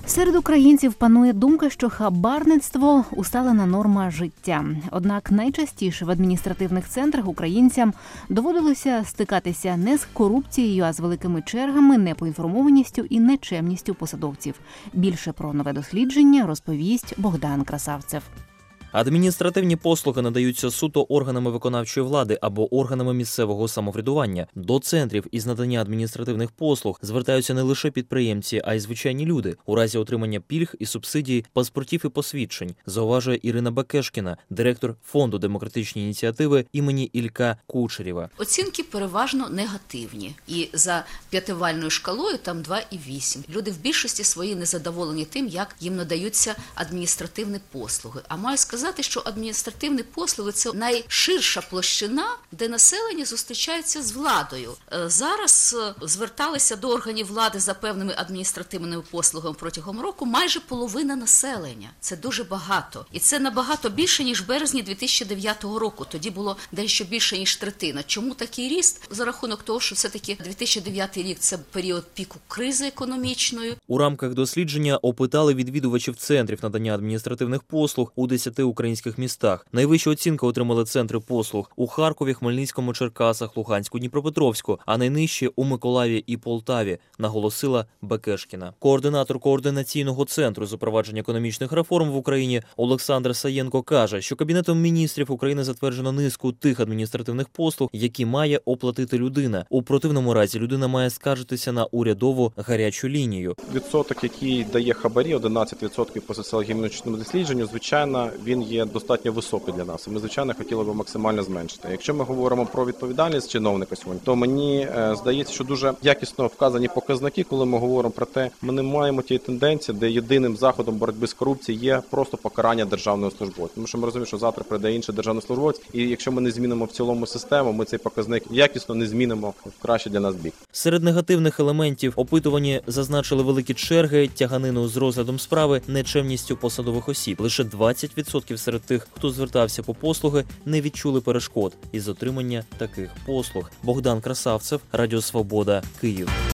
Серед українців панує думка, що хабарництво – усталена норма життя. Однак найчастіше в адміністративних центрах українцям доводилося стикатися не з корупцією, а з великими чергами, непоінформованістю і нечемністю посадовців. Більше про нове дослідження розповість Богдан Красавцев. Адміністративні послуги надаються суто органами виконавчої влади або органами місцевого самоврядування. До центрів із надання адміністративних послуг звертаються не лише підприємці, а й звичайні люди у разі отримання пільг і субсидій, паспортів і посвідчень, зауважує Ірина Бекешкіна, директор Фонду демократичні ініціативи імені Ілька Кучерєва. Оцінки переважно негативні. І за п'ятибальною шкалою там 2,8. Люди в більшості своїй незадоволені тим, як їм надаються адміністративні послуги. А маю сказати, що адміністративні послуги – це найширша площина, де населення зустрічається з владою. Зараз зверталися до органів влади за певними адміністративними послугами протягом року майже половина населення. Це дуже багато. І це набагато більше, ніж в березні 2009 року. Тоді було дещо більше, ніж третина. Чому такий ріст? За рахунок того, що все-таки 2009 рік – це період піку кризи економічної. У рамках дослідження опитали відвідувачів центрів надання адміністративних послуг у 10 українських містах. Найвищу оцінку отримали центри послуг у Харкові, Хмельницькому, Черкасах, Луганську, Дніпропетровську, а найнижчі у Миколаєві і Полтаві, наголосила Бекешкіна. Координатор координаційного центру запровадження економічних реформ в Україні Олександр Саєнко каже, що Кабінетом міністрів України затверджено низку тих адміністративних послуг, які має оплатити людина. У противному разі людина має скаржитися на урядову гарячу лінію. Відсоток, який дає хабарі, 11% по соціологічному дослідженню, звичайно, він є достатньо високий для нас. І ми, звичайно, хотіли б максимально зменшити. Якщо ми говоримо про відповідальність чиновника сьогодні, то мені здається, що дуже якісно вказані показники, коли ми говоримо про те, ми не маємо тієї тенденції, де єдиним заходом боротьби з корупцією є просто покарання державного службовця. Тому що ми розуміємо, що завтра прийде інший державний службовець, і якщо ми не змінимо в цілому систему, ми цей показник якісно не змінимо в кращий для нас бік. Серед негативних елементів опитувані зазначили великі черги, тяганину з розглядом справи, нечемністю посадових осіб. Лише 20% серед тих, хто звертався по послуги, не відчули перешкод із отримання таких послуг. Богдан Красавцев, Радіо Свобода, Київ.